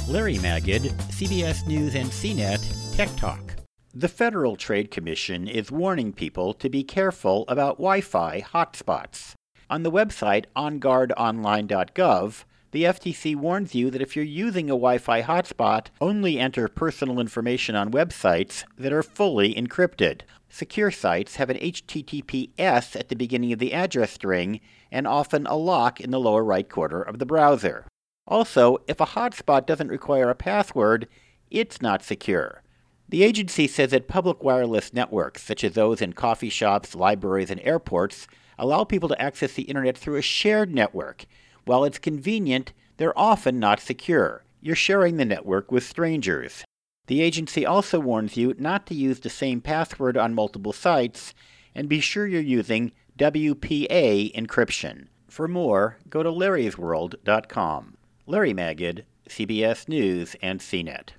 Larry Magid, CBS News and CNET Tech Talk. The Federal Trade Commission is warning people to be careful about Wi-Fi hotspots. On the website onguardonline.gov, the FTC warns you that if you're using a Wi-Fi hotspot, only enter personal information on websites that are fully encrypted. Secure sites have an HTTPS at the beginning of the address string and often a lock in the lower right corner of the browser. Also, if a hotspot doesn't require a password, it's not secure. The agency says that public wireless networks, such as those in coffee shops, libraries, and airports, allow people to access the internet through a shared network. While it's convenient, they're often not secure. You're sharing the network with strangers. The agency also warns you not to use the same password on multiple sites, and be sure you're using WPA encryption. For more, go to larrysworld.com. Larry Magid, CBS News and CNET.